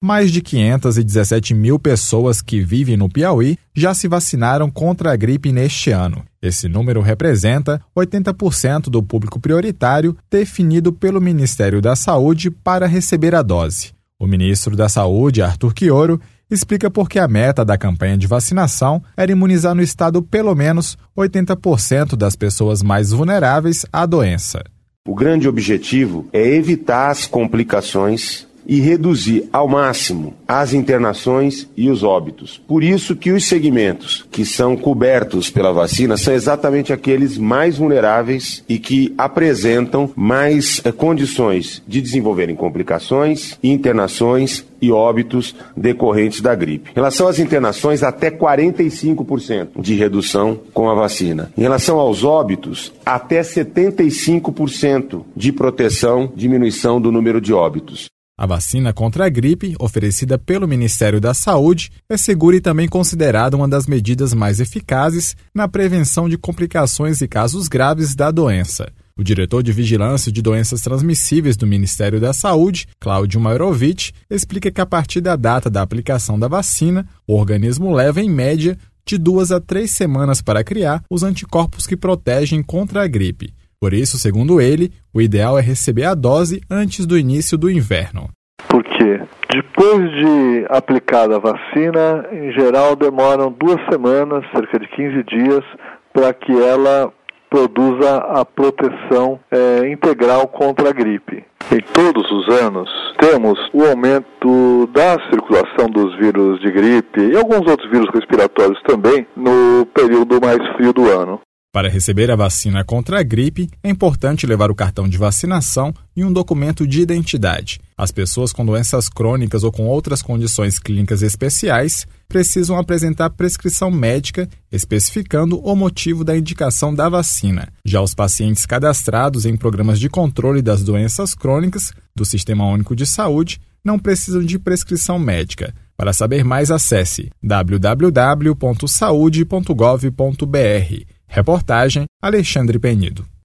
mais de 517 mil pessoas que vivem no Piauí já se vacinaram contra a gripe neste ano. Esse número representa 80% do público prioritário definido pelo Ministério da Saúde para receber a dose. O ministro da Saúde, Arthur Quioro, explica por que a meta da campanha de vacinação era imunizar no estado pelo menos 80% das pessoas mais vulneráveis à doença. O grande objetivo é evitar as complicações e reduzir ao máximo as internações e os óbitos. Por isso que os segmentos que são cobertos pela vacina são exatamente aqueles mais vulneráveis e que apresentam mais condições de desenvolverem complicações, internações e óbitos decorrentes da gripe. Em relação às internações, até 45% de redução com a vacina. Em relação aos óbitos, até 75% de proteção, diminuição do número de óbitos. A vacina contra a gripe, oferecida pelo Ministério da Saúde, é segura e também considerada uma das medidas mais eficazes na prevenção de complicações e casos graves da doença. O diretor de Vigilância de Doenças Transmissíveis do Ministério da Saúde, Cláudio Mairovich, explica que a partir da data da aplicação da vacina, o organismo leva, em média, de 2 a 3 semanas para criar os anticorpos que protegem contra a gripe. Por isso, segundo ele, o ideal é receber a dose antes do início do inverno. Porque depois de aplicada a vacina, em geral demoram 2 semanas, cerca de 15 dias, para que ela produza a proteção integral contra a gripe. Em todos os anos, temos o aumento da circulação dos vírus de gripe e alguns outros vírus respiratórios também no período mais frio do ano. Para receber a vacina contra a gripe, é importante levar o cartão de vacinação e um documento de identidade. As pessoas com doenças crônicas ou com outras condições clínicas especiais precisam apresentar prescrição médica especificando o motivo da indicação da vacina. Já os pacientes cadastrados em programas de controle das doenças crônicas do Sistema Único de Saúde não precisam de prescrição médica. Para saber mais, acesse www.saude.gov.br. Reportagem Alexandre Penido.